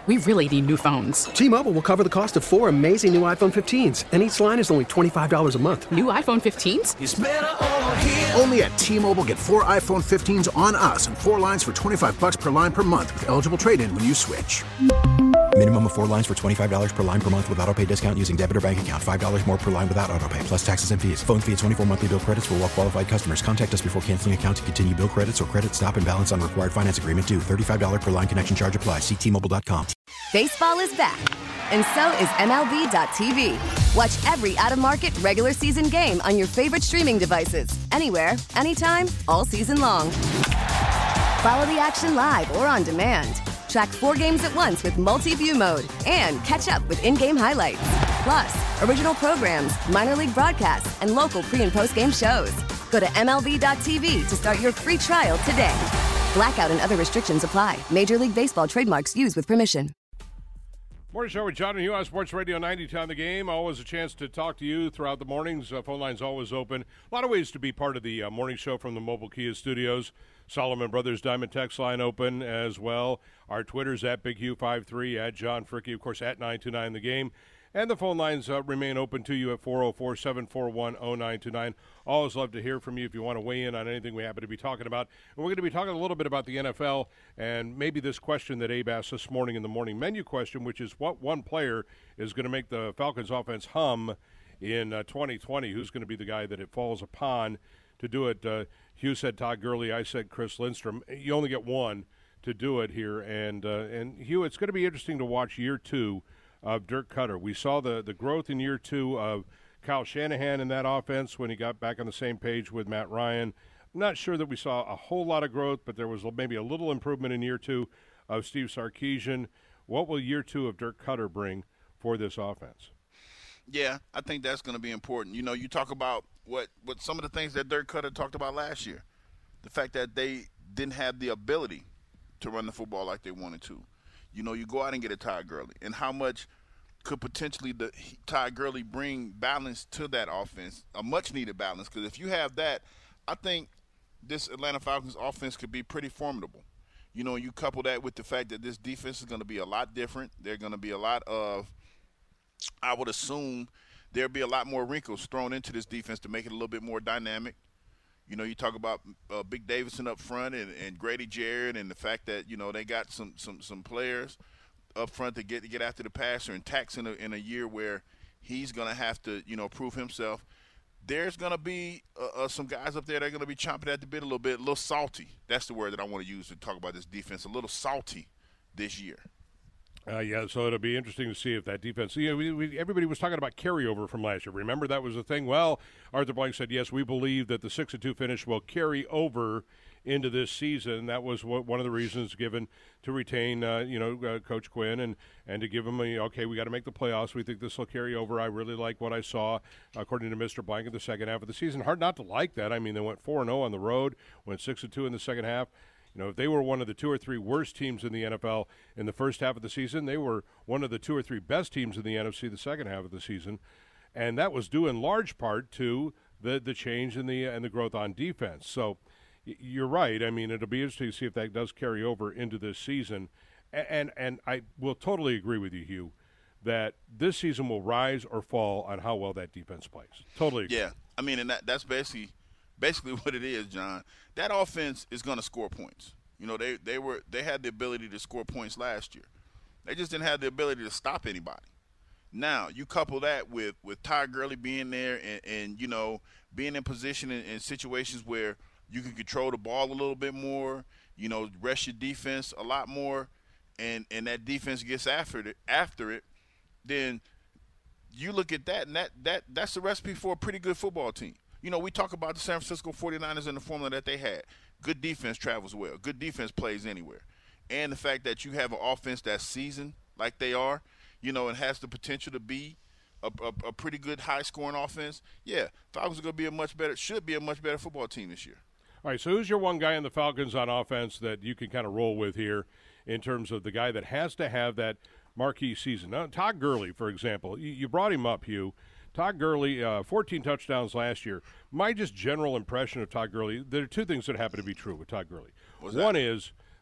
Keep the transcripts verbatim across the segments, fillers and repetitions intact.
We really need new phones. T-Mobile will cover the cost of four amazing new iPhone fifteens, and each line is only twenty-five dollars a month. New iPhone fifteens? It's better over here. Only at T-Mobile, get four iPhone fifteens on us and four lines for twenty-five dollars per line per month with eligible trade-in when you switch. Minimum of four lines for twenty-five dollars per line per month with autopay discount using debit or bank account. five dollars more per line without autopay, plus taxes and fees. Phone fee at twenty-four monthly bill credits for well-qualified customers. Contact us before canceling account to continue bill credits or credit stop and balance on required finance agreement due. thirty-five dollars per line connection charge applies. See T Mobile dot com. Baseball is back, and so is M L B dot T V. Watch every out-of-market regular season game on your favorite streaming devices. Anywhere, anytime, all season long. Follow the action live or on demand. Track four games at once with multi-view mode and catch up with in-game highlights. Plus, original programs, minor league broadcasts, and local pre- and post-game shows. Go to M L B dot T V to start your free trial today. Blackout and other restrictions apply. Major League Baseball trademarks used with permission. Morning Show with John and Hugh on Sports Radio ninety Time the Game. Always a chance to talk to you throughout the mornings. Uh, phone lines always open. A lot of ways to be part of the uh, morning show from the Mobile Kia Studios. Solomon Brothers Diamond Text line open as well. Our Twitter's at Big Hugh fifty-three, at John Fricke, of course, at nine two nine the game. And the phone lines uh, remain open to you at four oh four, seven four one, oh nine two nine. Always love to hear from you if you want to weigh in on anything we happen to be talking about. And we're going to be talking a little bit about the N F L and maybe this question that Abe asked this morning in the morning menu question, which is what one player is going to make the Falcons offense hum in uh, twenty twenty? Who's going to be the guy that it falls upon to do it? Uh, Hugh said Todd Gurley. I said Chris Lindstrom. You only get one to do it here. And, uh, and Hugh, it's going to be interesting to watch year two of Dirk Cutter. We saw the, the growth in year two of Kyle Shanahan in that offense when he got back on the same page with Matt Ryan. I'm not sure that we saw a whole lot of growth, but there was maybe a little improvement in year two of Steve Sarkisian. What will year two of Dirk Cutter bring for this offense? Yeah, I think that's going to be important. You know, you talk about what, what some of the things that Dirk Cutter talked about last year, the fact that they didn't have the ability to run the football like they wanted to. You know, you go out and get a Todd Gurley, and how much could potentially the Todd Gurley bring balance to that offense, a much-needed balance, because if you have that, I think this Atlanta Falcons offense could be pretty formidable. You know, you couple that with the fact that this defense is going to be a lot different. They're going to be a lot of, I would assume, there'll be a lot more wrinkles thrown into this defense to make it a little bit more dynamic. You know, you talk about uh, Big Davidson up front and, and Grady Jarrett and the fact that, you know, they got some some some players up front to get to get after the passer, and Tax in a, in a year where he's going to have to, you know, prove himself. There's going to be uh, uh, some guys up there that are going to be chomping at the bit a little bit, a little salty. That's the word that I want to use to talk about this defense, a little salty this year. Uh, yeah, so it'll be interesting to see if that defense. You know, we, we, everybody was talking about carryover from last year. Remember that was the thing. Well, Arthur Blank said yes. We believe that the six and two finish will carry over into this season. That was what, one of the reasons given to retain, uh, you know, uh, Coach Quinn and and to give him a okay. We got to make the playoffs. We think this will carry over. I really like what I saw, according to Mister Blank, in the second half of the season. Hard not to like that. I mean, they went four and zero on the road, went six and two in the second half. You know, if they were one of the two or three worst teams in the N F L in the first half of the season, they were one of the two or three best teams in the N F C the second half of the season, and that was due in large part to the the change in the and the growth on defense. So you're right. I mean, it'll be interesting to see if that does carry over into this season, and and, and I will totally agree with you, Hugh, that this season will rise or fall on how well that defense plays. Totally agree. Yeah, I mean, and that that's basically. Basically what it is, John, that offense is going to score points. You know, they, they were they had the ability to score points last year. They just didn't have the ability to stop anybody. Now, you couple that with, with Todd Gurley being there and, and, you know, being in position in, in situations where you can control the ball a little bit more, you know, rest your defense a lot more, and, and that defense gets after it, after it, then you look at that, and that, that that's the recipe for a pretty good football team. You know, we talk about the San Francisco forty-niners and the formula that they had. Good defense travels well. Good defense plays anywhere. And the fact that you have an offense that's seasoned like they are, you know, and has the potential to be a, a, a pretty good high-scoring offense, yeah, Falcons are going to be a much better, should be a much better football team this year. All right, so who's your one guy in the Falcons on offense that you can kind of roll with here in terms of the guy that has to have that marquee season? Now, Todd Gurley, for example, you, you brought him up, Hugh. Todd Gurley, uh, fourteen touchdowns last year. My just general impression of Todd Gurley, there are two things that happen to be true with Todd Gurley. What's One that? is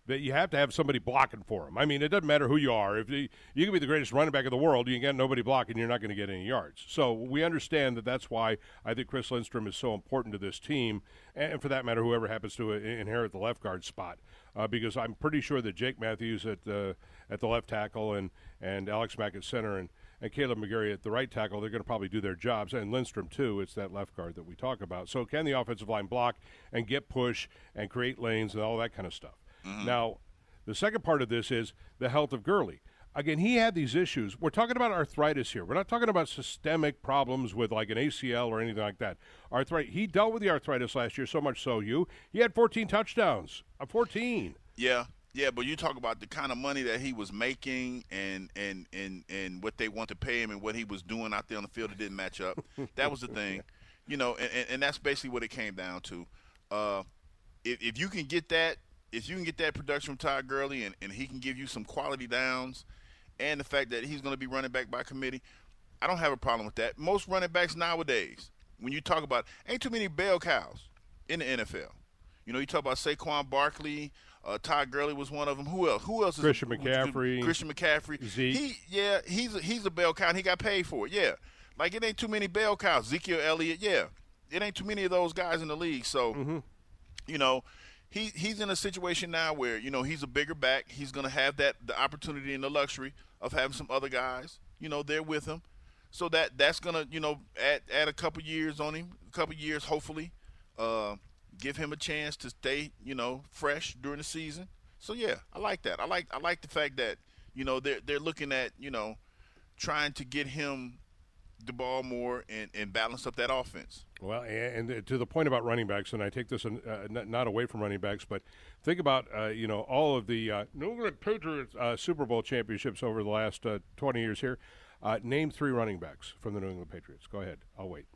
that you have to have somebody blocking for him. I mean, it doesn't matter who you are. If you, you can be the greatest running back in the world, you get nobody blocking, you're not going to get any yards. So we understand that that's why I think Chris Lindstrom is so important to this team, and for that matter, whoever happens to inherit the left guard spot. Uh, because I'm pretty sure that Jake Matthews at the at the left tackle and, and Alex Mack at center and, and Caleb McGarry at the right tackle, they're going to probably do their jobs. And Lindstrom, too. It's that left guard that we talk about. So can the offensive line block and get push and create lanes and all that kind of stuff? Mm-hmm. Now, the second part of this is the health of Gurley. Again, he had these issues. We're talking about arthritis here. We're not talking about systemic problems with like an A C L or anything like that. Arthritis. He dealt with the arthritis last year, so much so, you. He had fourteen touchdowns. Uh, fourteen. Yeah, yeah, but you talk about the kind of money that he was making and, and, and, and what they want to pay him and what he was doing out there on the field, it didn't match up. That was the thing. You know, and, and that's basically what it came down to. Uh, if, if you can get that, if you can get that production from Todd Gurley and, and he can give you some quality downs, and the fact that he's going to be running back by committee, I don't have a problem with that. Most running backs nowadays, when you talk about, ain't too many bell cows in the N F L. You know, you talk about Saquon Barkley, uh, Todd Gurley was one of them. Who else? Who else? Is Christian a, McCaffrey. Christian McCaffrey. Zeke. He, yeah, he's a, he's a bell cow, and he got paid for it. Yeah, like it ain't too many bell cows. Ezekiel Elliott. Yeah, it ain't too many of those guys in the league. So, mm-hmm. you know. He he's in a situation now where, you know, he's a bigger back. He's going to have that the opportunity and the luxury of having some other guys, you know, there with him. So that that's going to, you know, add, add a couple years on him, a couple years hopefully, uh, give him a chance to stay, you know, fresh during the season. So, yeah, I like that. I like I like the fact that, you know, they're, they're looking at, you know, trying to get him the ball more and, and balance up that offense. Well, and, and to the point about running backs, and I take this uh, not, not away from running backs, but think about, uh, you know, all of the uh, New England Patriots uh, Super Bowl championships over the last uh, twenty years here. Uh, name three running backs from the New England Patriots. Go ahead. I'll wait.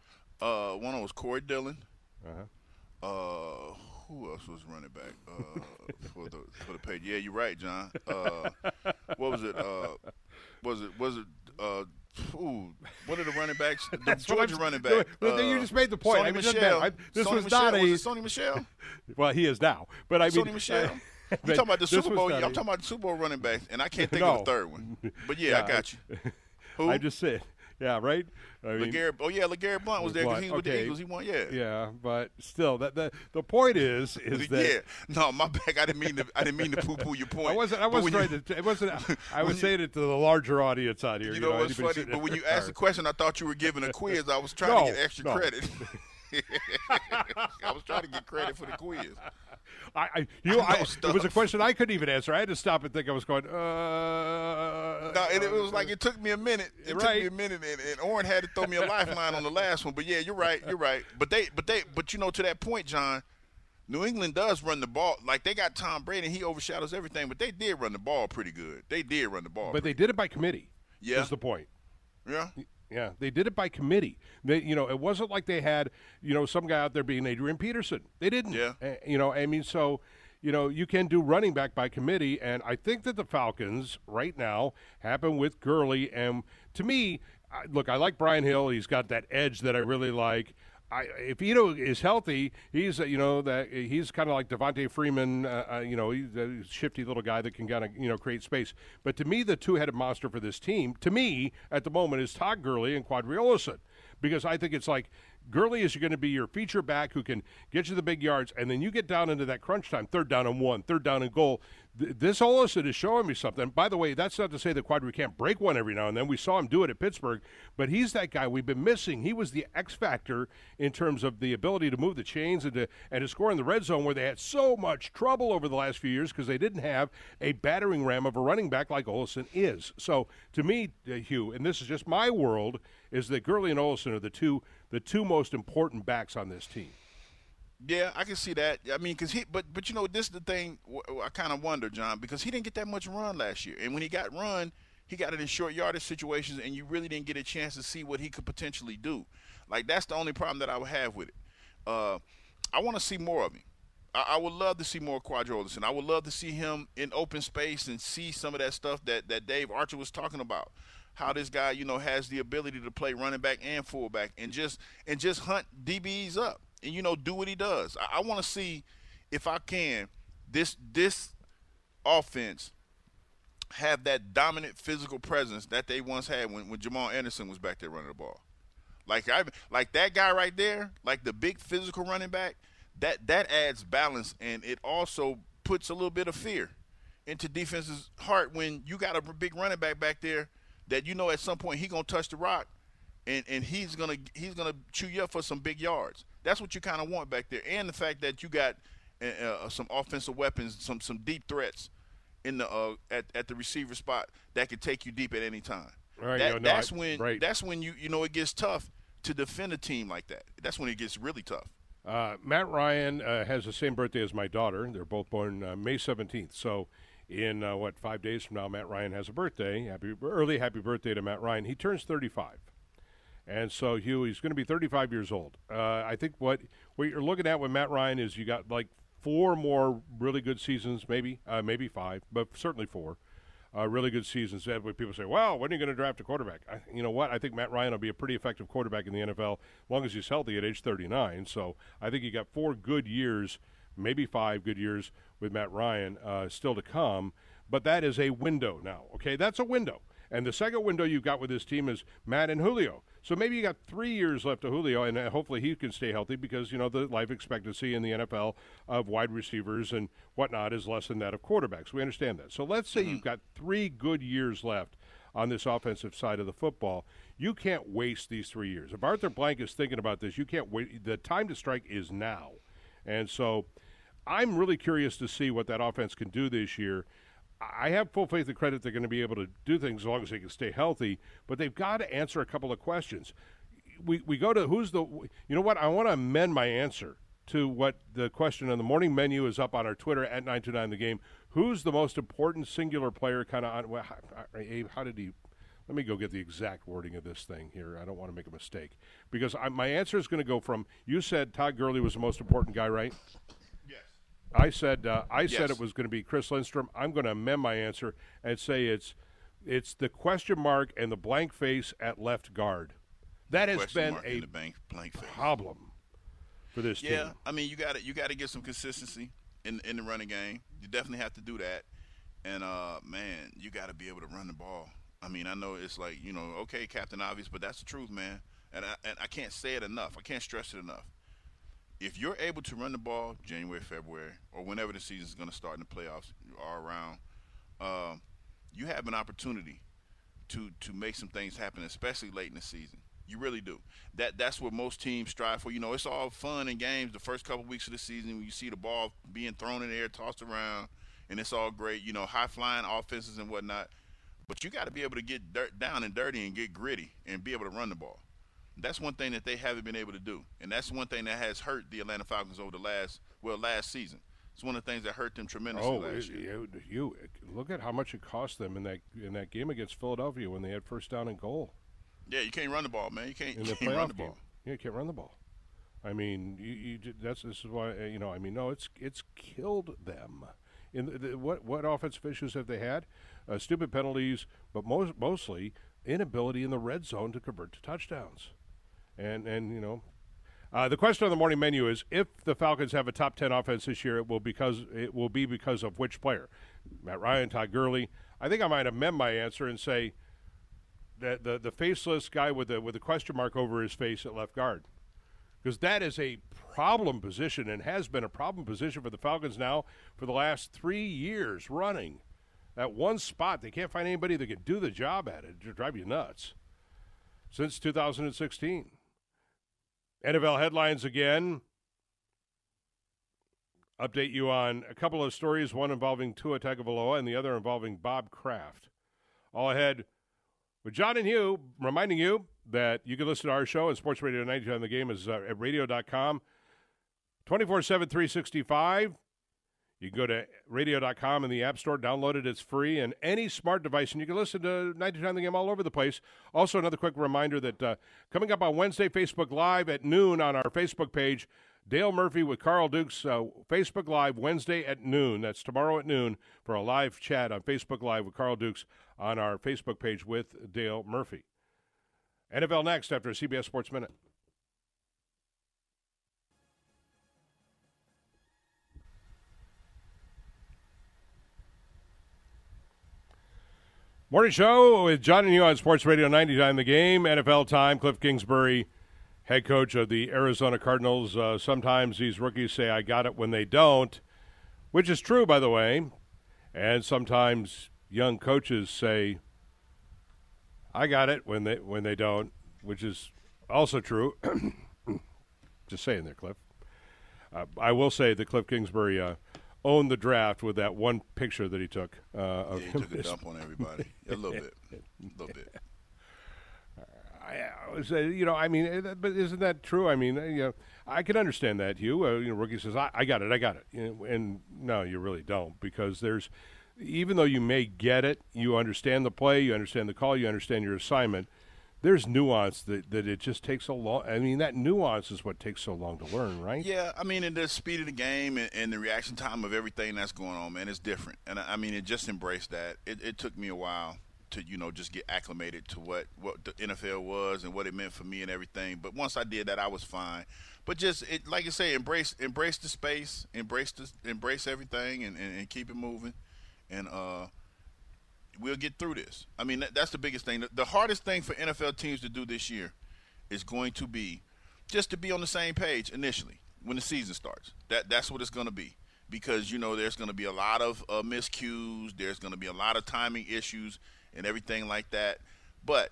Uh, one was Corey Dillon. Uh-huh. Uh, who else was running back uh, for the for the Patriots? Yeah, you're right, John. Uh, what was it? Uh, was it was it? Uh, Ooh, what are the running backs? The Georgia running back. Uh, you just made the point. Sony I mean, Michel. I, this Sony was Michel. not a. Was it Sony Michel? Well, he is now. But I mean, Sony Michel. You talking about the Super Bowl? I'm talking about the Super Bowl running back, and I can't think no. of the third one. But yeah, yeah I got you. Who? I just said. Yeah, right. I mean, LeGarrette, oh yeah, LeGarrette Blount was there because he was okay. with the Eagles. He won, yeah. Yeah, but still, that the the point is is that yeah. No, my bad. I didn't mean to. I didn't mean to poo-poo your point. I wasn't. I wasn't trying you, to. It wasn't. I was saying it to the larger audience out here. You, you know, know what's funny? But when you asked the question, I thought you were giving a quiz. I was trying no, to get extra no. credit. I was trying to get credit for the quiz. I, I you, I I, it was a question I couldn't even answer. I had to stop and think. I was going. Uh, no, and it was like it took me a minute. It right. took me a minute, and, and Oren had to throw me a lifeline on the last one. But yeah, you're right. You're right. But they, but they, but you know, to that point, John, New England does run the ball. Like they got Tom Brady, and he overshadows everything. But they did run the ball pretty good. They did run the ball. But they did it by committee. Yeah, is the point. Yeah. Yeah, they did it by committee. They, you know, it wasn't like they had, you know, some guy out there being Adrian Peterson. They didn't. Yeah. Uh, you know, I mean, so, you know, you can do running back by committee, and I think that the Falcons right now happen with Gurley. And to me, I, look, I like Brian Hill. He's got that edge that I really like. I, if Ito is healthy, he's uh, you know that he's kind of like Devontae Freeman, uh, uh, you know, he's a shifty little guy that can kind of you know create space. But to me, the two-headed monster for this team, to me at the moment, is Todd Gurley and Quadri Olison, because I think it's like Gurley is going to be your feature back who can get you the big yards, and then you get down into that crunch time, third down and one, third down and goal. Th- this Olison is showing me something. By the way, that's not to say that Quadri can't break one every now and then. We saw him do it at Pittsburgh, but he's that guy we've been missing. He was the X factor in terms of the ability to move the chains and to, and to score in the red zone, where they had so much trouble over the last few years because they didn't have a battering ram of a running back like Olison is. So to me, uh, Hugh, and this is just my world, is that Gurley and Olison are the two the two most important backs on this team. Yeah, I can see that. I mean, because he, but but you know, this is the thing. I kind of wonder, John, because he didn't get that much run last year, and when he got run, he got it in short yardage situations, and you really didn't get a chance to see what he could potentially do. Like that's the only problem that I would have with it. Uh, I want to see more of him. I, I would love to see more Quadri Olison. I would love to see him in open space and see some of that stuff that that Dave Archer was talking about. How this guy, you know, has the ability to play running back and fullback and just and just hunt D Bs up and, you know, do what he does. I, I want to see, if I can, this this offense have that dominant physical presence that they once had when, when Jamal Anderson was back there running the ball. Like I, like that guy right there, like the big physical running back, that, that adds balance, and it also puts a little bit of fear into defense's heart when you got a big running back back there that you know at some point he's going to touch the rock and, and he's going to he's gonna chew you up for some big yards. That's what you kind of want back there. And the fact that you got uh, uh, some offensive weapons, some some deep threats in the uh, at, at the receiver spot that can take you deep at any time. Right, that, no, no, that's I, when right. that's when you you know it gets tough to defend a team like that. That's when it gets really tough. Uh, Matt Ryan uh, has the same birthday as my daughter. They're both born uh, May seventeenth. So in, uh, what, five days from now, Matt Ryan has a birthday. Happy early happy birthday to Matt Ryan. He turns thirty-five. And so, Hugh, he's going to be thirty-five years old. Uh, I think what, what you're looking at with Matt Ryan is you got like four more really good seasons, maybe, uh, maybe five, but certainly four. Uh, really good seasons. That when people say, well, when are you going to draft a quarterback? I, you know what? I think Matt Ryan will be a pretty effective quarterback in the N F L as long as he's healthy at age thirty-nine. So I think you got four good years, maybe five good years with Matt Ryan uh, still to come. But that is a window now, okay? That's a window. And the second window you've got with this team is Matt and Julio. So maybe you got three years left of Julio, and uh, hopefully he can stay healthy because, you know, the life expectancy in the N F L of wide receivers and whatnot is less than that of quarterbacks. We understand that. So let's say mm-hmm. you've got three good years left on this offensive side of the football. You can't waste these three years. If Arthur Blank is thinking about this, you can't wait. The time to strike is now. And so I'm really curious to see what that offense can do this year. I have full faith and credit they're going to be able to do things as long as they can stay healthy, but they've got to answer a couple of questions. We we go to who's the – you know what? I want to amend my answer to what the question on the morning menu is up on our Twitter at nine two nine The Game. Who's the most important singular player kind of on well, – Abe, how did he – let me go get the exact wording of this thing here. I don't want to make a mistake. Because I, my answer is going to go from – you said Todd Gurley was the most important guy, right? I said uh, I yes. said it was going to be Chris Lindstrom. I'm going to amend my answer and say it's it's the question mark and the blank face at left guard. That has question been a the blank, blank face. problem for this yeah, team. Yeah, I mean you got to you got to get some consistency in in the running game. You definitely have to do that. And uh, man, you got to be able to run the ball. I mean, I know it's like you know, okay, Captain Obvious, but that's the truth, man. And I, and I can't say it enough. I can't stress it enough. If you're able to run the ball January, February, or whenever the season is going to start and the playoffs are around, uh, you have an opportunity to to make some things happen, especially late in the season. You really do. That That's what most teams strive for. You know, it's all fun and games the first couple weeks of the season when you see the ball being thrown in the air, tossed around, and it's all great, you know, high-flying offenses and whatnot. But you got to be able to get dirt, down and dirty and get gritty and be able to run the ball. That's one thing that they haven't been able to do, and that's one thing that has hurt the Atlanta Falcons over the last, well, last season. It's one of the things that hurt them tremendously oh, last it, year. You, you look at how much it cost them in that in that game against Philadelphia when they had first down and goal. Yeah, you can't run the ball, man. You can't, in you the can't playoff run the game. ball. Yeah, you can't run the ball. I mean, you, you that's this is why you know. I mean, no, it's it's killed them. In the, the, what what offensive issues have they had? Uh, stupid penalties, but most mostly inability in the red zone to convert to touchdowns. And, and you know, uh, the question on the morning menu is if the Falcons have a top ten offense this year, it will because it will be because of which player? Matt Ryan, Todd Gurley. I think I might amend my answer and say that the, the faceless guy with the with a question mark over his face at left guard. Because that is a problem position and has been a problem position for the Falcons now for the last three years running. That one spot, they can't find anybody that can do the job at it. It'll drive you nuts. Since two thousand sixteen. N F L headlines again. Update you on a couple of stories, one involving Tua Tagovailoa and the other involving Bob Kraft. All ahead with John and Hugh, reminding you that you can listen to our show on Sports Radio ninety on the game is uh, at radio dot com, twenty-four seven, three sixty-five. You can go to radio dot com in the App Store, download it. It's free, and any smart device, and you can listen to ninety-two on the Game all over the place. Also, another quick reminder that uh, coming up on Wednesday, Facebook Live at noon on our Facebook page, Dale Murphy with Carl Dukes, uh, Facebook Live Wednesday at noon. That's tomorrow at noon for a live chat on Facebook Live with Carl Dukes on our Facebook page with Dale Murphy. N F L next after a C B S Sports Minute. Morning show with John and you on Sports Radio ninety time the game. N F L time. Cliff Kingsbury, head coach of the Arizona Cardinals. Uh, sometimes these rookies say, I got it when they don't, which is true, by the way. And sometimes young coaches say, I got it when they when they don't, which is also true. Just saying there, Cliff. Uh, I will say that Cliff Kingsbury uh, owned the draft with that one picture that he took. Uh, of yeah, he took a dump on everybody. A little bit. A little bit. I was, uh, you know, I mean, but isn't that true? I mean, uh, you know, I can understand that, Hugh. Uh, you know, rookie says, I, I got it, I got it. You know, and no, you really don't, because there's, even though you may get it, you understand the play, you understand the call, you understand your assignment, there's nuance that, that it just takes so long. I mean, that nuance is what takes so long to learn, right? Yeah, I mean, and the speed of the game and, and the reaction time of everything that's going on, man, it's different. And, I mean, it just embraced that. It, it took me a while to, you know, just get acclimated to what, what the N F L was and what it meant for me and everything. But once I did that, I was fine. But just, it, like I say, embrace embrace the space, embrace the, embrace everything, and, and, and keep it moving. And uh, we'll get through this. I mean, that, that's the biggest thing. The, the hardest thing for N F L teams to do this year is going to be just to be on the same page initially when the season starts. That That's what it's going to be. Because, you know, there's going to be a lot of uh, miscues. There's going to be a lot of timing issues and everything like that. But,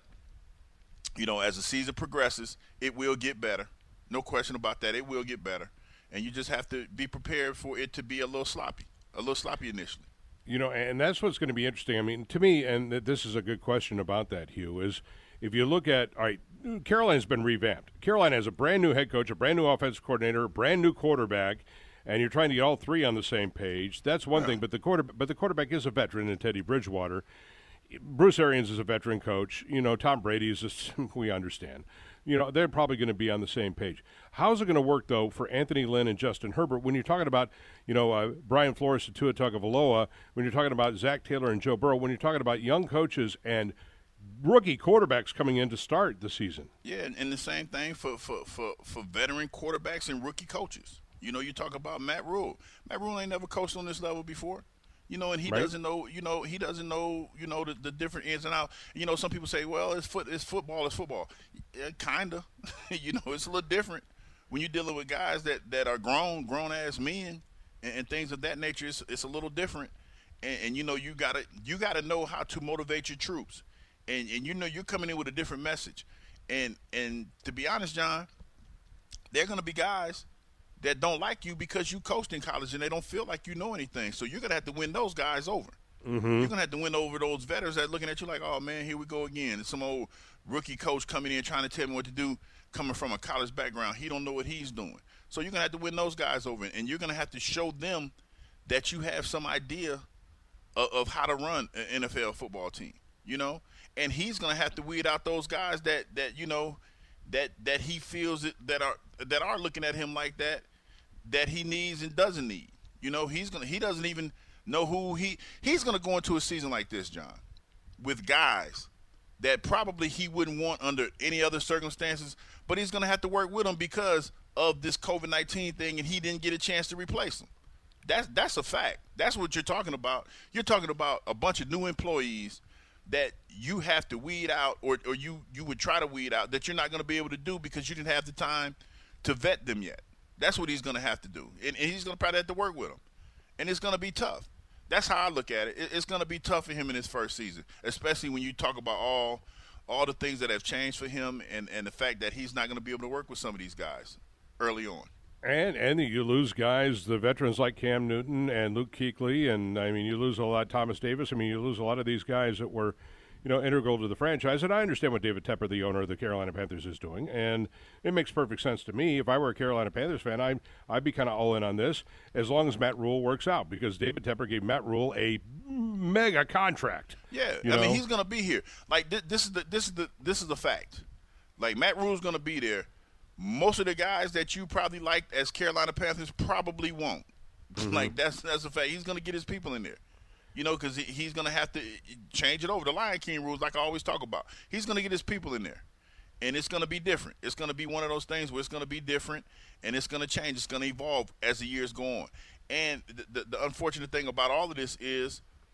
you know, as the season progresses, it will get better. No question about that. It will get better. And you just have to be prepared for it to be a little sloppy, a little sloppy initially. You know, and that's what's going to be interesting. I mean, to me, and this is a good question about that, Hugh, is if you look at, all right, Carolina's been revamped. Carolina has a brand-new head coach, a brand-new offensive coordinator, a brand-new quarterback, and you're trying to get all three on the same page. That's one yeah. thing, but the quarter, but the quarterback is a veteran in Teddy Bridgewater. Bruce Arians is a veteran coach. You know, Tom Brady is a, we understand. You know, they're probably going to be on the same page. How's it going to work, though, for Anthony Lynn and Justin Herbert when you're talking about, you know, uh, Brian Flores and Tua Tagovailoa, when you're talking about Zach Taylor and Joe Burrow, when you're talking about young coaches and rookie quarterbacks coming in to start the season? Yeah, and, and the same thing for, for, for, for veteran quarterbacks and rookie coaches. You know, you talk about Matt Rule. Matt Rule ain't never coached on this level before. You know, and he right. doesn't know, you know, he doesn't know, you know, the, the different ins and outs. You know, some people say, well, it's foot, it's football, it's football. Yeah, kind of. You know, it's a little different when you're dealing with guys that, that are grown, grown-ass men and, and things of that nature. It's, it's a little different. And, and you know, you got to you gotta know how to motivate your troops. And, and, you know, you're coming in with a different message. And, and to be honest, John, there are going to be guys that don't like you because you coached in college and they don't feel like you know anything. So you're going to have to win those guys over. Mm-hmm. You're going to have to win over those veterans that are looking at you like, oh, man, here we go again. It's some old rookie coach coming in trying to tell me what to do, coming from a college background. He don't know what he's doing. So you're going to have to win those guys over, and you're going to have to show them that you have some idea of, of how to run an N F L football team, you know? And he's going to have to weed out those guys that, that you know, that that he feels that, that are that are looking at him like that, that he needs and doesn't need. You know, he's gonna he doesn't even know who he he's gonna go into a season like this, John, with guys that probably he wouldn't want under any other circumstances, but he's gonna have to work with them because of this COVID nineteen thing, and he didn't get a chance to replace them. That's that's a fact. That's what you're talking about. You're talking about a bunch of new employees that you have to weed out, or, or you you would try to weed out, that you're not gonna be able to do because you didn't have the time to vet them yet. That's what he's going to have to do. And, and he's going to probably have to work with them. And it's going to be tough. That's how I look at it. it it's going to be tough for him in his first season, especially when you talk about all all the things that have changed for him and, and the fact that he's not going to be able to work with some of these guys early on. And and you lose guys, the veterans like Cam Newton and Luke Kuechly, and, I mean, you lose a lot, Thomas Davis. I mean, you lose a lot of these guys that were, you know, integral to the franchise. And I understand what David Tepper, the owner of the Carolina Panthers, is doing. And it makes perfect sense to me. If I were a Carolina Panthers fan, I'd, I'd be kind of all in on this as long as Matt Rule works out, because David Tepper gave Matt Rule a mega contract. Yeah, I know? mean, he's going to be here. Like, this, this is the this is the this is the fact. Like, Matt Rule's going to be there. Most of the guys that you probably liked as Carolina Panthers probably won't. Mm-hmm. Like, that's that's a fact. He's going to get his people in there. You know, because he, he's going to have to change it over. The Lion King rules, like I always talk about. He's going to get his people in there. And it's going to be different. It's going to be one of those things where it's going to be different, and it's going to change. It's going to evolve as the years go on. And the, the, the unfortunate thing about all of this is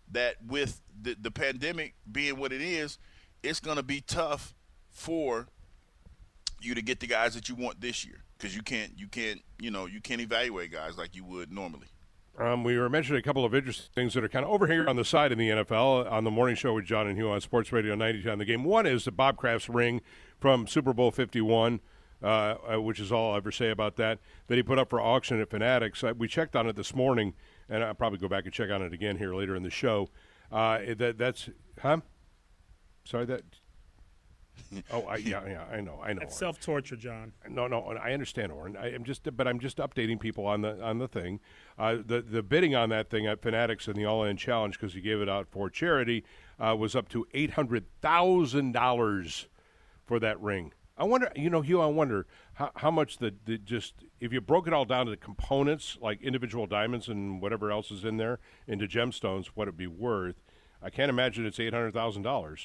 that with the, the pandemic being what it is, it's going to be tough for you to get the guys that you want this year because you can't, you can't, you know, you can't evaluate guys like you would normally. Um, we were mentioning a couple of interesting things that are kind of over here on the side in the N F L on the morning show with John and Hugh on Sports Radio ninety-two on the game. One is the Bob Kraft's ring from Super Bowl fifty-one, uh, uh, which is all I'll ever say about that, that he put up for auction at Fanatics. Uh, we checked on it this morning, and I'll probably go back and check on it again here later in the show. Uh, that That's, huh? Sorry, that... Oh, I, yeah, yeah, I know, I know. It's self-torture, John. No, no, I understand, Oren. I am just, but I'm just updating people on the on the thing. Uh, the the bidding on that thing at Fanatics and the All In Challenge, because he gave it out for charity, uh, was up to eight hundred thousand dollars for that ring. I wonder, you know, Hugh, I wonder how, how much the, the just if you broke it all down to the components, like individual diamonds and whatever else is in there, into gemstones, what it'd be worth. I can't imagine it's eight hundred thousand dollars.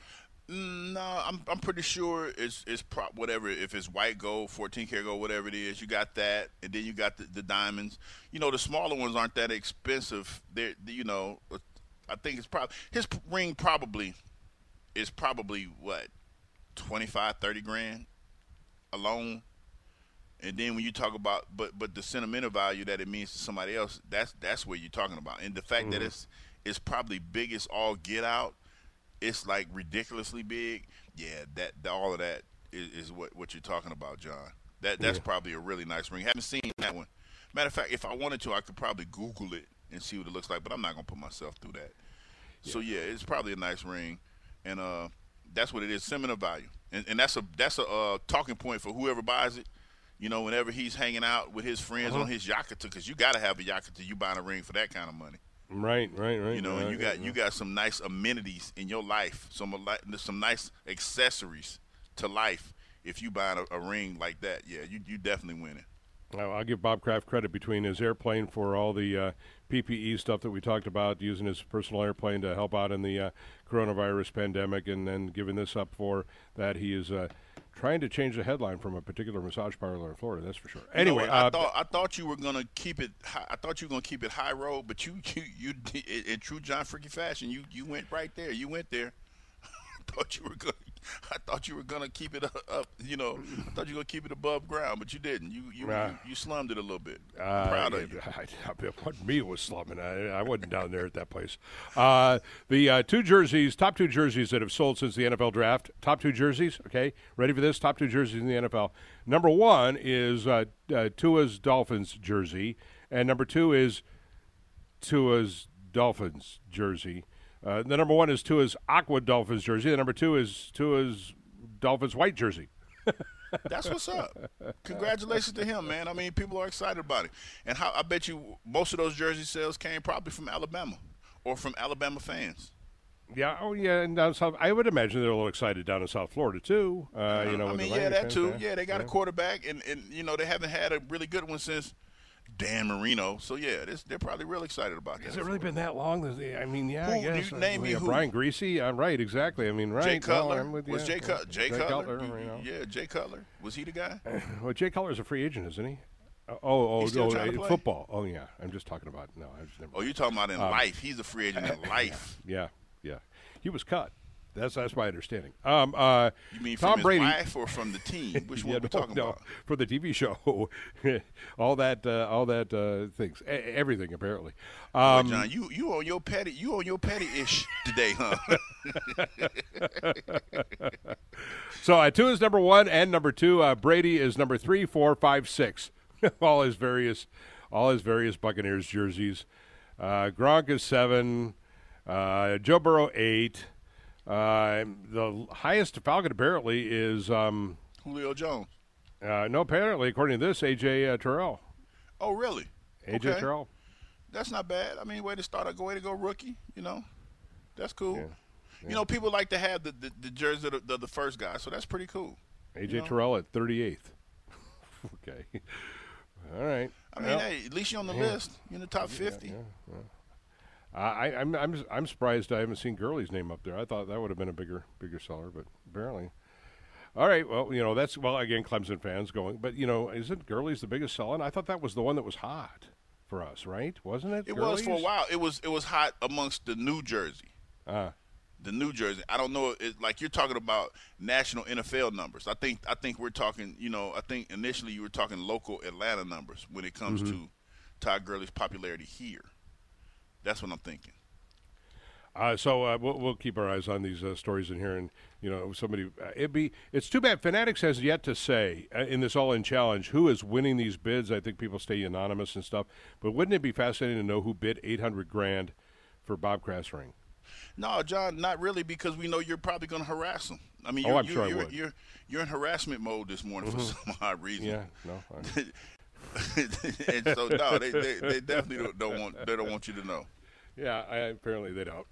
No, I'm I'm pretty sure it's it's pro- whatever. If it's white gold, fourteen karat gold, whatever it is, you got that, and then you got the, the diamonds. You know, the smaller ones aren't that expensive. They're, you know, I think it's probably his ring probably is probably what twenty-five, thirty grand alone. And then when you talk about but but the sentimental value that it means to somebody else, that's that's what you're talking about. And the fact mm-hmm. that it's it's probably biggest all get out. It's like ridiculously big. Yeah, that, that all of that is, is what, what you're talking about, John. That that's yeah. probably a really nice ring. Haven't seen that one. Matter of fact, if I wanted to, I could probably Google it and see what it looks like. But I'm not gonna put myself through that. Yeah. So yeah, it's probably a nice ring, and uh, that's what it is. Sentimental value, and and that's a that's a uh, talking point for whoever buys it. You know, whenever he's hanging out with his friends uh-huh. on his Yakata, because you got to have a Yakata. You buying a ring for that kind of money. Right, right, right. You know, right, and you got right. you got some nice amenities in your life, some some nice accessories to life. If you buy a, a ring like that, yeah, you you definitely winning. I'll give Bob Kraft credit between his airplane for all the uh, P P E stuff that we talked about, using his personal airplane to help out in the uh, coronavirus pandemic, and then giving this up for that. He is uh, trying to change the headline from a particular massage parlor in Florida. That's for sure. Anyway, you know, I uh, thought I thought you were gonna keep it. High, I thought you were gonna keep it high road, but you you you in true John Freaky fashion, you you went right there. You went there. I thought you were gonna. I thought you were gonna keep it up, up. You know, I thought you were gonna keep it above ground, but you didn't. You you uh, you, you slummed it a little bit. I'm uh, proud of you. I, I, it wasn't me who was slumming. I, I wasn't down there at that place. Uh, the uh, two jerseys, top two jerseys that have sold since the N F L draft. Top two jerseys. Okay, ready for this? Top two jerseys in the N F L. Number one is uh, uh, Tua's Dolphins jersey, and number two is Tua's Dolphins jersey. Uh, the number one is Tua's Aqua Dolphins jersey. The number two is Tua's Dolphins white jersey. That's what's up. Congratulations to him, man. I mean, people are excited about it. And how, I bet you most of those jersey sales came probably from Alabama or from Alabama fans. Yeah, oh yeah, and down south, I would imagine they're a little excited down in South Florida too. Uh, you know, I with mean, the yeah, that fans too. there. Yeah, they got yeah. a quarterback, and, and you know they haven't had a really good one since Dan Marino. So yeah, this, they're probably real excited about that. Has it really been that long? I mean, yeah, who, I guess. You name uh, me yeah, who? Brian Greasy. I'm right, exactly. I mean, right. Jay Cutler no, I'm with you. was Jay, Cut- Jay, Jay Cutler. Cutler you know. Yeah, Jay Cutler. Was he the guy? Well, Jay Cutler's a free agent, isn't he? Uh, oh, oh, He's still oh, trying to uh, play? football. Oh, yeah. I'm just talking about no. I just never. Oh, you're talking about in um, life. He's a free agent in life. Yeah, yeah. He was cut. That's that's my understanding. Um, uh, You mean Tom from his Brady, wife or from the team? Which one yeah, are we no, talking no, about? for the T V show, all that, uh, all that uh, things, e- everything apparently. Um, Boy, John, you you on your petty, you on your petty ish today, huh? So uh, two is number one, and number two, uh, Brady is number three, four, five, six. all his various, all his various Buccaneers jerseys. Uh, Gronk is seven. Uh, Joe Burrow eight. Uh, the highest Falcon apparently is um, Julio Jones. Uh, no, apparently according to this, A J uh, Terrell. Oh, really? A J okay. Terrell. That's not bad. I mean, way to start a way to go rookie. You know, that's cool. Yeah. Yeah. You know, people like to have the the, the jersey of the, the, the first guy, so that's pretty cool. A J you know? Terrell at thirty-eighth. Okay. All right. I mean, well, hey, at least you're on the yeah. list. You're in the top fifty. Yeah, yeah, yeah. I, I'm I'm I'm surprised I haven't seen Gurley's name up there. I thought that would have been a bigger bigger seller, but apparently. All right, well, you know, that's, well, again, Clemson fans going, but, you know, isn't Gurley's the biggest selling? I thought that was the one that was hot. for us, right? Wasn't it? It Gurley's? was for a while. It was it was hot amongst the New Jersey. Uh, The New Jersey. I don't know. It, like you're talking about national N F L numbers. I think I think we're talking. You know, I think initially you were talking local Atlanta numbers when it comes mm-hmm. to Todd Gurley's popularity here. That's what I'm thinking. Uh, so uh, we'll, we'll keep our eyes on these uh, stories in here, and you know, somebody. Uh, it'd be. It's too bad. Fanatics has yet to say uh, in this All-In Challenge who is winning these bids. I think people stay anonymous and stuff. But wouldn't it be fascinating to know who bid eight hundred grand for Bob Kraft's ring? No, John, not really, because we know you're probably going to harass him. I mean, Oh, you're, I'm you're, sure I you're, would. You're, you're in harassment mode this morning Mhm. for some odd reason. Yeah, no. I- And so no, they, they, they definitely don't, don't want they don't want you to know. yeah, I, apparently they don't.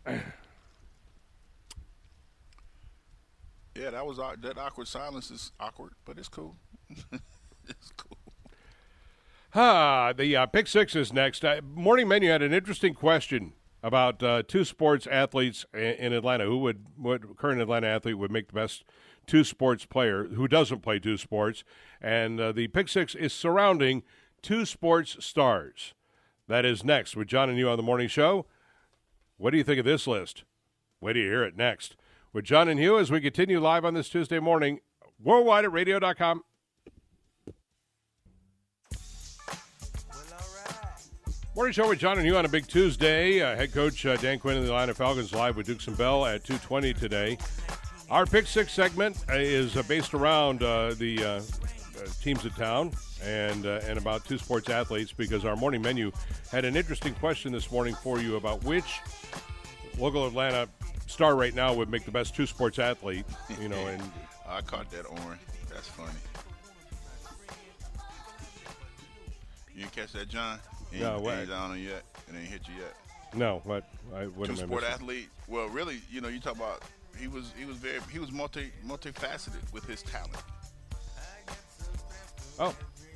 Yeah, that was aw- that awkward silence is awkward, but it's cool. It's cool. Ah, the uh, Pick Six is next. Uh, Morning Menu had an interesting question about uh, two sports athletes in, in Atlanta. Who would, what current Atlanta athlete would make the best two sports player who doesn't play two sports? And uh, the Pick Six is surrounding two sports stars. That is next with John and you on the morning show. What do you think of this list? Wait till you hear it next with John and Hugh as we continue live on this Tuesday morning, worldwide at radio dot com. Morning show with John and Hugh on a big Tuesday. Uh, head coach uh, Dan Quinn of the Atlanta Falcons live with Dukes and Bell at two twenty today. Our Pick Six segment uh, is uh, based around uh, the uh, uh, teams in town and uh, and about two sports athletes, because our morning menu had an interesting question this morning for you about which local Atlanta star right now would make the best two sports athlete. You know, and I caught that orange. That's funny. You didn't catch that, John? He No, ain't, what? ain't down on you yet. It ain't hit you yet. no, what? I, what Two am I sport missing? athlete. Well, really, you know, you talk about he was he was very he was multi multifaceted with his talent. Oh,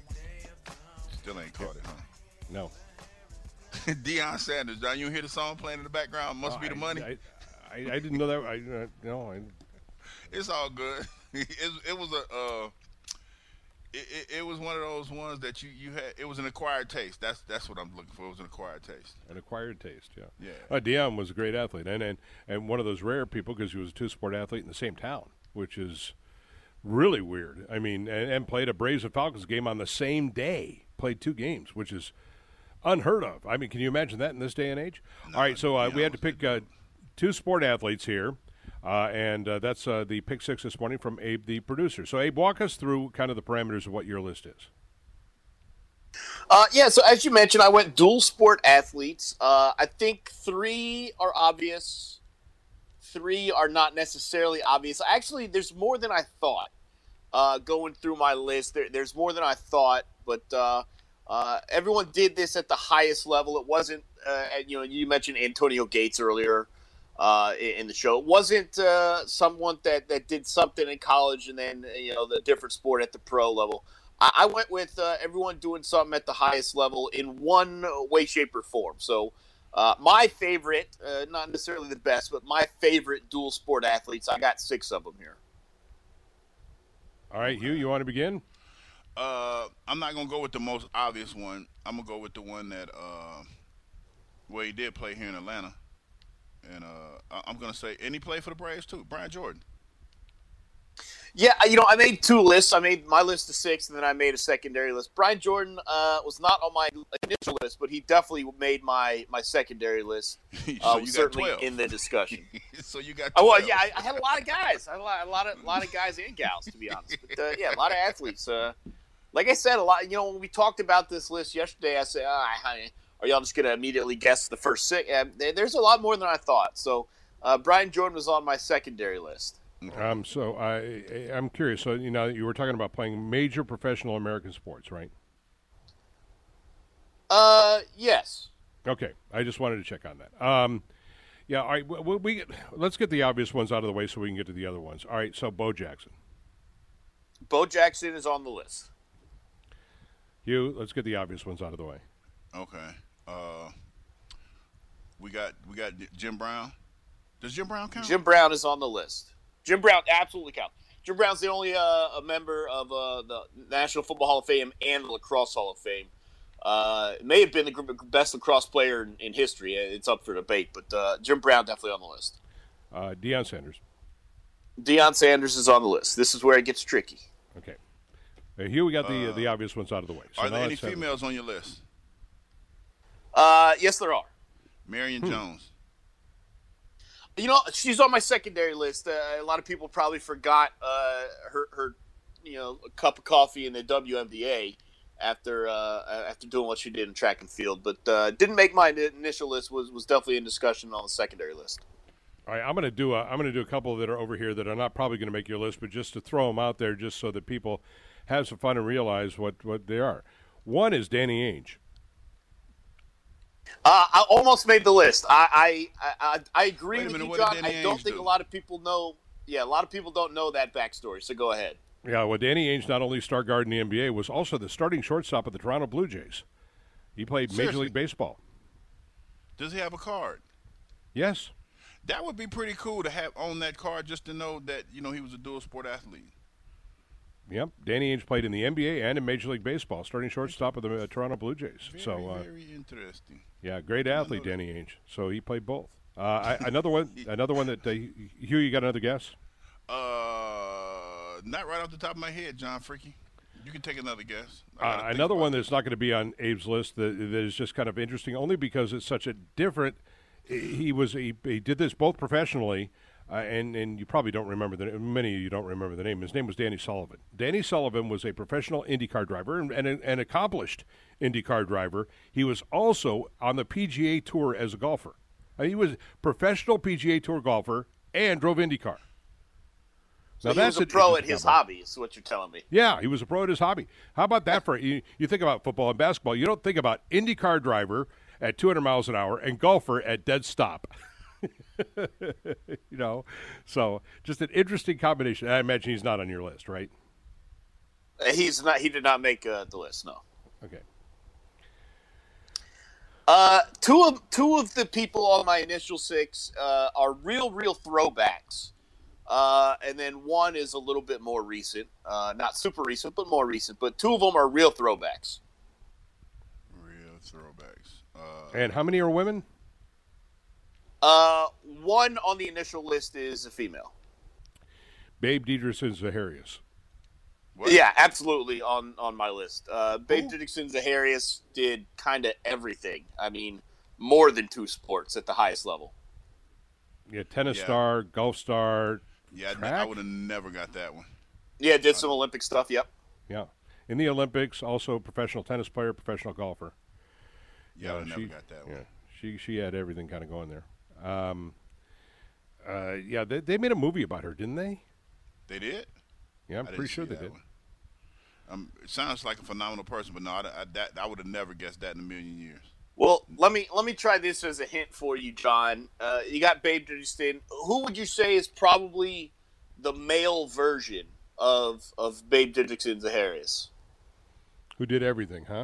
Still ain't caught it, huh? no. Deion Sanders, John, you hear the song playing in the background? Must Oh, be the I- money. I, I, I didn't know that. I uh, no. I, It's all good. it, it was a uh, it, it, it was one of those ones that you, you had. It was an acquired taste. That's that's what I'm looking for. It was an acquired taste. An acquired taste, yeah. Yeah. Uh, Deion was a great athlete, and, and and one of those rare people because he was a two-sport athlete in the same town, which is really weird. I mean, and, and played a Braves and Falcons game on the same day. Played two games, which is unheard of. I mean, can you imagine that in this day and age? No, All right, so uh, we had to Deion was pick uh, two sport athletes here, uh, and uh, that's uh, the Pick Six this morning from Abe, the producer. So, Abe, walk us through kind of the parameters of what your list is. Uh, yeah, so as you mentioned, I went dual sport athletes. Uh, I think three are obvious. Three are not necessarily obvious. Actually, there's more than I thought. Uh, going through my list, there, there's more than I thought, but uh, uh, everyone did this at the highest level. It wasn't, uh, you know, you mentioned Antonio Gates earlier uh, in the show. It wasn't uh, someone that, that did something in college and then, you know, the different sport at the pro level. I, I went with uh, everyone doing something at the highest level in one way, shape, or form. So uh, my favorite, uh, not necessarily the best, but my favorite dual sport athletes, I got six of them here. All right, Hugh, you want to begin? Uh, I'm not gonna go with the most obvious one. I'm gonna go with the one that uh, well, he did play here in Atlanta, and uh, I- I'm gonna say, and he played for the Braves too, Brian Jordan. Yeah, you know, I made two lists. I made my list of six, and then I made a secondary list. Brian Jordan uh, was not on my initial list, but he definitely made my, my secondary list. So Uh, you got certainly twelve. in the discussion. So you got. Oh, well, twelve. yeah, I, I had a lot of guys. I had a lot, a lot of, a lot of guys and gals, to be honest. But uh, yeah, a lot of athletes. Uh, like I said, a lot. You know, when we talked about this list yesterday, I said, oh, honey, are y'all just gonna immediately guess the first six? Uh, there- there's a lot more than I thought. So uh, Brian Jordan was on my secondary list. Um, so I, I'm curious. So you know, you were talking about playing major professional American sports, right? Uh, yes. Okay, I just wanted to check on that. Um, yeah, all right. We, we let's get the obvious ones out of the way so we can get to the other ones. All right. So Bo Jackson, Bo Jackson is on the list. Hugh. Let's get the obvious ones out of the way. Okay. Uh, we got we got Jim Brown. Does Jim Brown count? Jim Brown is on the list. Jim Brown absolutely counts. Jim Brown's the only uh, a member of uh, the National Football Hall of Fame and the Lacrosse Hall of Fame. Uh, it may have been the gr- best lacrosse player in, in history. It's up for debate, but uh, Jim Brown definitely on the list. Uh, Deion Sanders. Deion Sanders is on the list. This is where it gets tricky. Okay. Uh, here we got the uh, the obvious ones out of the way. So are there any have... females on your list? Uh, yes, there are. Marion hmm. Jones. You know, she's on my secondary list. Uh, a lot of people probably forgot uh, her, her, you know, a cup of coffee in the W N B A after uh, after doing what she did in track and field. But uh, didn't make my initial list. Was was definitely in discussion on the secondary list. All right, I'm going to do a, I'm going to do a couple that are over here that are not probably going to make your list, but just to throw them out there, just so that people have some fun and realize what, what they are. One is Danny Ainge. Uh, I almost made the list. I I, I, I agree Wait a with minute, you, what John. did Danny I don't Ainge think do? a lot of people know. Yeah, a lot of people don't know that backstory. So go ahead. Yeah, well, Danny Ainge, not only star guard in the N B A, was also the starting shortstop of the Toronto Blue Jays. He played Seriously? Major League Baseball. Does he have a card? Yes. That would be pretty cool to have on that card, just to know that, you know, he was a dual sport athlete. Yep. Danny Ainge played in the N B A and in Major League Baseball, starting shortstop of the uh, Toronto Blue Jays. Very, so, uh, very interesting. Yeah, great athlete, Danny Ainge. So he played both. Uh, I, another one, another one that uh, Hugh, you got another guess? Uh, not right off the top of my head, John Freaky. You can take another guess. Uh, another one that's not going to be on Abe's list that, that is just kind of interesting, only because it's such a different. He was he, he did this both professionally, uh, and and you probably don't remember the many of you don't remember the name. His name was Danny Sullivan. Danny Sullivan was a professional IndyCar driver and, and an accomplished IndyCar driver. He was also on the P G A Tour as a golfer. Uh, he was a professional P G A Tour golfer and drove IndyCar. So now he that's was a pro at his hobby, is what you're telling me. Yeah, he was a pro at his hobby. How about that for you? You think about football and basketball. You don't think about IndyCar driver at two hundred miles an hour and golfer at dead stop. you know, so just an interesting combination. I imagine he's not on your list, right? He's not. He did not make uh, the list. No. Okay. Uh, two of two of the people on my initial six uh, are real, real throwbacks. Uh, and then one is a little bit more recent. Uh, not super recent, but more recent. But two of them are real throwbacks. Real throwbacks. Uh, And how many are women? Uh, one on the initial list is a female. Babe Didrikson Zaharias. What? Yeah, absolutely on, on my list. Uh, Babe Didrikson Zaharias did kind of everything. I mean, more than two sports at the highest level. Yeah, tennis Yeah. star, golf star. Yeah, I, track? I would have never got that one. Yeah, did some Olympic stuff. Yep. Yeah, in the Olympics, also professional tennis player, professional golfer. Yeah, I would have she, never got that one. Yeah, she she had everything kind of going there. Um, uh, yeah, they they made a movie about her, didn't they? They did? Yeah, I'm I didn't pretty sure see they that did. one. Um, it sounds like a phenomenal person, but no, I, I, that, I would have never guessed that in a million years. Well, let me let me try this as a hint for you, John. Uh, you got Babe Didrikson. Who would you say is probably the male version of of Babe Didrikson Zaharias? Who did everything, huh?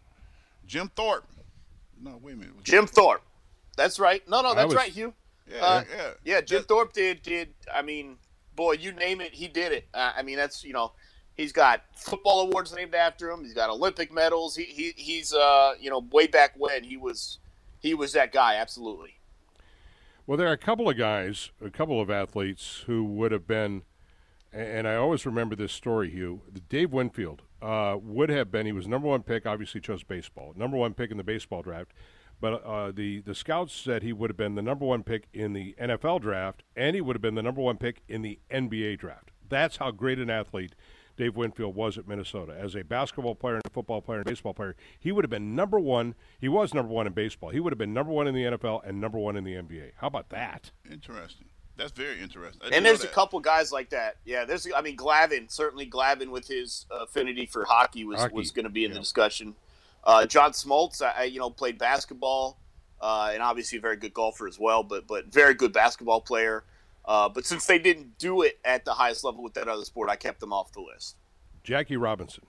Jim Thorpe. No, wait a minute. Was Jim Thorpe. That's right. No, no, I that's was- right, Hugh. Yeah, Uh, yeah. Yeah, Jim That- Thorpe did did. I mean, boy, you name it, he did it. Uh, I mean, that's you know, he's got football awards named after him. He's got Olympic medals. He, he he's uh you know way back when he was he was that guy. Absolutely. Well, there are a couple of guys, a couple of athletes who would have been, and I always remember this story, Hugh. Dave Winfield uh, would have been, he was number one pick, obviously chose baseball, number one pick in the baseball draft. But uh, the, the scouts said he would have been the number one pick in the N F L draft, and he would have been the number one pick in the N B A draft. That's how great an athlete Dave Winfield was at Minnesota. As a basketball player and a football player and a baseball player, he would have been number one. He was number one in baseball. He would have been number one in the N F L and number one in the N B A. How about that? Interesting. That's very interesting. I didn't And know there's a that. couple guys like that. Yeah, there's. I mean, Glavin certainly Glavin with his affinity for hockey was Hockey, was going to be in yeah. the discussion. Uh, John Smoltz, I, I, you know, played basketball uh, and obviously a very good golfer as well, but but very good basketball player. Uh, but since they didn't do it at the highest level with that other sport, I kept them off the list. Jackie Robinson.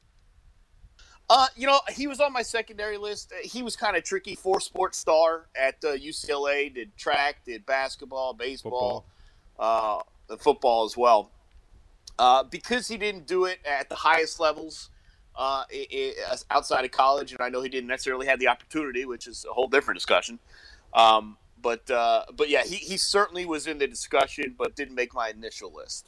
Uh, you know, he was on my secondary list. He was kind of tricky. Four sports star at uh, U C L A. Did track, did basketball, baseball, football, uh, football as well. Uh, because he didn't do it at the highest levels, uh, i- i- outside of college, and I know he didn't necessarily have the opportunity, which is a whole different discussion. Um, but uh, but yeah, he, he certainly was in the discussion, but didn't make my initial list.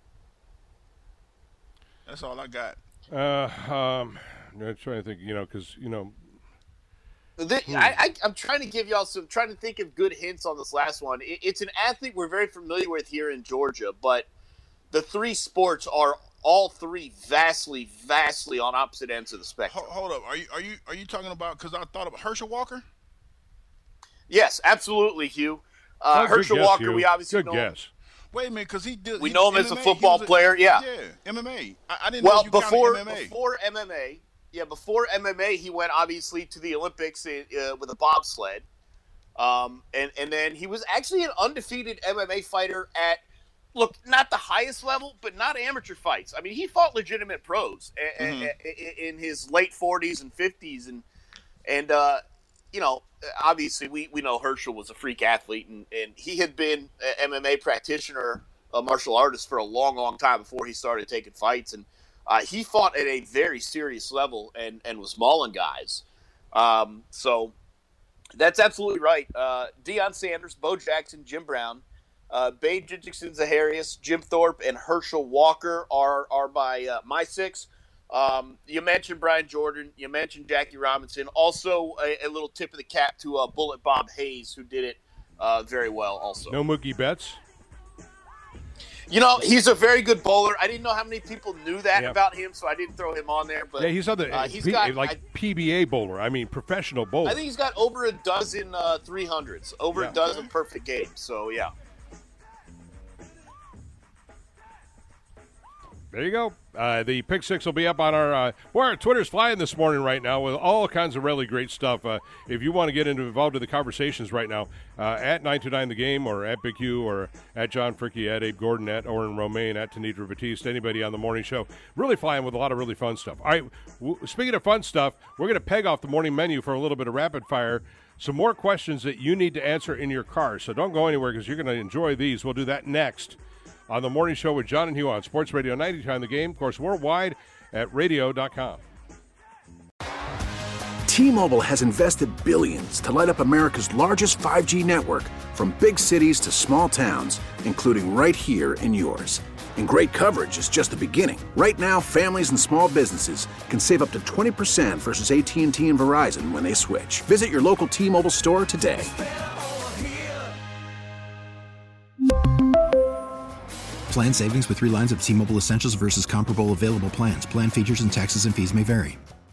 That's all I got. Uh, um, I'm trying to think, you know, because, you know. The, hmm. I, I, I'm trying to give y'all some, trying to think of good hints on this last one. It, it's an athlete we're very familiar with here in Georgia, but the three sports are all three vastly, vastly on opposite ends of the spectrum. Hold, hold up, are you are you are you talking about? Because I thought of Herschel Walker. Yes, absolutely, Hugh. Uh, oh, Herschel guess, Walker, Hugh. we obviously good know guess. him. Wait a minute, because he did. We he, know him M M A, as a football a, player. Yeah, yeah, M M A. I, I didn't well, know you before M M A. before M M A, yeah, before M M A, he went obviously to the Olympics in, uh, with a bobsled, um, and and then he was actually an undefeated M M A fighter at, look, not the highest level, but not amateur fights. I mean, he fought legitimate pros mm-hmm. a, a, a, in his late forties and fifties, and and uh, you know, obviously we, we know Herschel was a freak athlete, and, and he had been an M M A practitioner, a martial artist for a long, long time before he started taking fights, and uh, he fought at a very serious level and, and was mauling guys. Um, so that's absolutely right. Uh, Deion Sanders, Bo Jackson, Jim Brown, uh, Babe Dickinson Zaharias, Jim Thorpe, and Herschel Walker are are by uh, my six. Um, you mentioned Brian Jordan. You mentioned Jackie Robinson. Also, a, a little tip of the cap to uh, Bullet Bob Hayes, who did it uh, very well also. No Mookie Betts? You know, he's a very good bowler. I didn't know how many people knew that yep. about him, so I didn't throw him on there. But yeah, he's on the uh, he's P, got, like I, P B A bowler. I mean, professional bowler. I think he's got over a dozen uh, three hundreds, over yeah. a dozen perfect games. So, yeah. There you go. Uh, the Pick Six will be up on our uh, – well, our Twitter's flying this morning right now with all kinds of really great stuff. Uh, if you want to get into, involved in the conversations right now, uh, at nine two nine The Game or at Big Q or at John Fricky, at Abe Gordon, at Oren Romaine, at Tanitra Batiste, anybody on the morning show. Really flying with a lot of really fun stuff. All right, w- speaking of fun stuff, we're going to peg off the morning menu for a little bit of rapid fire. Some more questions that you need to answer in your car. So don't go anywhere because you're going to enjoy these. We'll do that next on the morning show with John and Hugh on Sports Radio ninety time The Game, of course, worldwide at radio dot com. T-Mobile has invested billions to light up America's largest five G network, from big cities to small towns, including right here in yours. And great coverage is just the beginning. Right now, families and small businesses can save up to twenty percent versus A T and T and Verizon when they switch. Visit your local T-Mobile store today. Plan savings with three lines of T-Mobile Essentials versus comparable available plans. Plan features and taxes and fees may vary.